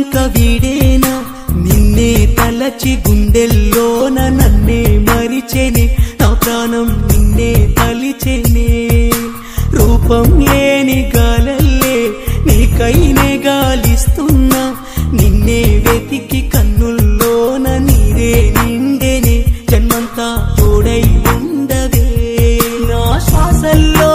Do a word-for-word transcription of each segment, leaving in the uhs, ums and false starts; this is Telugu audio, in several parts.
శూన్యమింక వీడేనా నిన్నే తలచి గుండెల్లోన నన్నే మరిచెనే నా ప్రాణం నిన్నే తలిచెనే రూపం లేని గాలల్లే నీకైనే గాలిస్తున్నా నిన్నే వెతికి కన్నుల్లోన నీరే నిండెనే జన్మంతా తోడై ఉండవే నా శ్వాసల్లో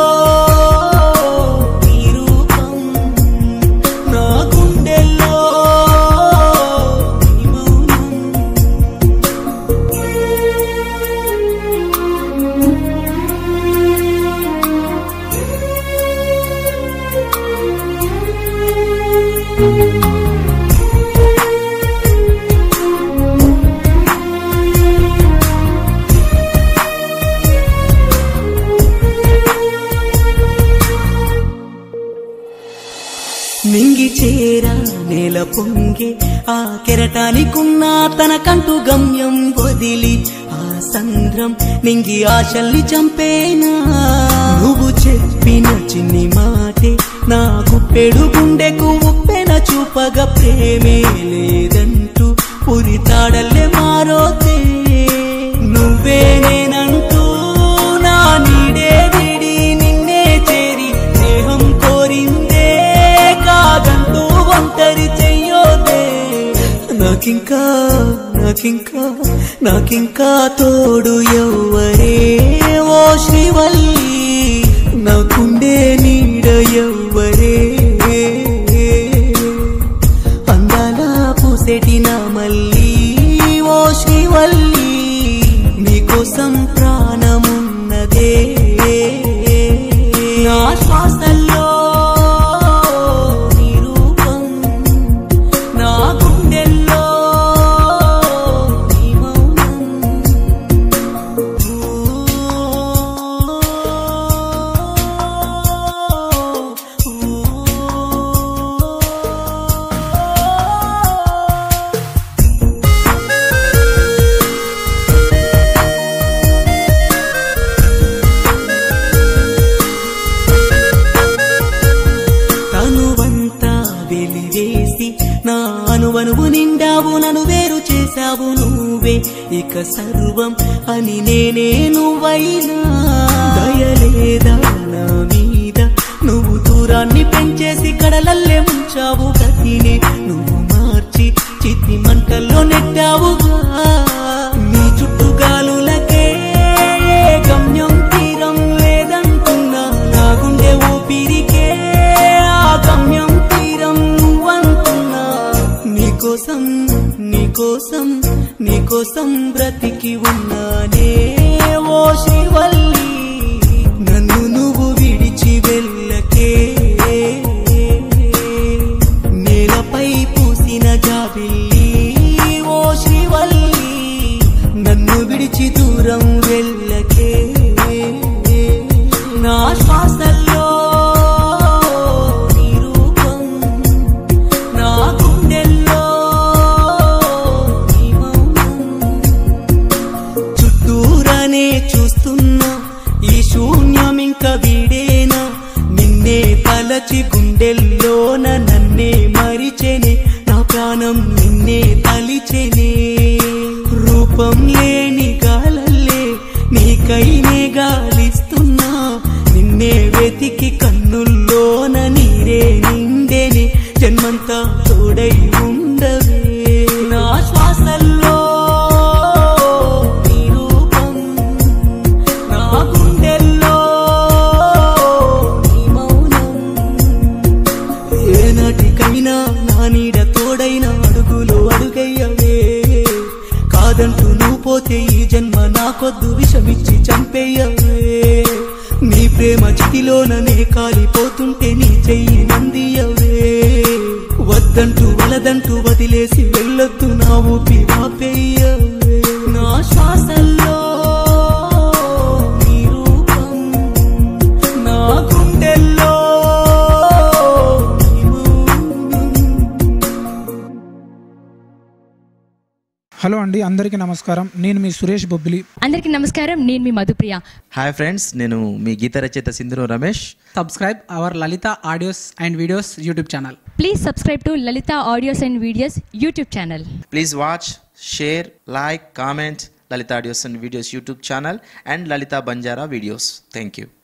నింగి చేరా నేల పొంగే ఆ కెరటానికున్న తనకంటూ గమ్యం వదిలి ఆ సంద్రం నింగి ఆశల్ని చంపేనా నువ్వు చెప్పిన చిన్ని మాటే నాకు పెడు గుండెకు ఉప్పెన చూపగా ప్రేమే లేదంటూ పురి తాడల్లే మారోతే నువ్వే నేనంటూ నా నీడే విడి నిన్నే చేరి స్నేహం కోరిందే కాదంటూ ఒంటరి చెయ్యోదే నాకింకా నాకింకా నాకింకా తోడు ఎవ్వరే ఓ శ్రీవల్లి నాకుండే నీడ ఎవ్వరే అందాల పూసెటి నా మల్లి ఓ శ్రీవల్లి నీకోసం ప్రాణమున్నదే నా శ్వాసల్లో నీ రూపం నా గుండెల్లో నీ మౌనం నా అనువనువు నిండావు నన్ను వేరు చేశావు నువ్వే ఇక సర్వం అని నేనే నువ్వైనా దయలేదా నా మీద నువ్వు దూరాన్ని పెంచేసి కడలల్లే ముంచావు గతిని నువ్వు మార్చి చిత్తి మంటల్లో నెట్టావుగా నీ చుట్టూ గాలులకే గమ్యం తీరం లేదంటున్నా నా గుండె ఊపిరికే ఆ గమ్యం తీరం నువ్వంటున్నా నీకోసం నీకోసం నీకోసం బ్రతికి ఉన్నానే ఓ శ్రీవల్లి నన్ను నువ్వు విడిచి వెళ్ళకే నేలపై పూసిన జాబిల్లి ఓ శ్రీవల్లి నన్ను విడిచి దూరం వెళ్ళకే నా శ్వాసల్లో నీ రూపం నా గుండెల్లో నీ మౌనం చుట్టూరానే చూస్తున్నా ఈ శూన్యమింక వీడేనా నిన్నే తలచి గుండెల్లోన నన్నే మరిచెనే నా ప్రాణం నిన్నే తలిచెనే రూపం లేని గాలల్లే నీకైనే గాలిస్తున్నా నిన్నే వెతికి కన్నుల్లోన నీరే నిండెనే జన్మంతా తోడై ఉండవే నా శ్వాసల్లో నీ రూపం నా గుండెల్లో నీ మౌనం ఏనాటికైనా నా నీడ తోడైన అడుగులు అడుగయ్యవే కాదంటూ నువ్వు పోతే ఈ జన్మ నాకొద్దు విషమిచ్చి చంపేయవే నీ ప్రేమ చితిలోననే కాలిపోతుంటే నీ చెయ్యి నందియవే వద్దంటూ వలదంటూ వదిలేసి వెళ్ళొద్దు నా ఊపి ఆపేయవే నా శ్వాసల్లో నీ రూపం నా గుండెల్లో నీ మౌనం. హలో అండి, అందరికీ నమస్కారం. నేను మీ సురేష్ బొబ్బిలి. అందరికీ నమస్కారం, నేను మీ మధుప్రియ. హాయ్ ఫ్రెండ్స్, నేను మీ గీత రచయిత Sindhuru Ramesh. Subscribe our Lalitha audios and videos YouTube channel. Please subscribe to Lalitha audios and videos YouTube channel. Please watch, share, like, comment Lalita Audios and Videos YouTube channel and Lalita Banjara videos. Thank you.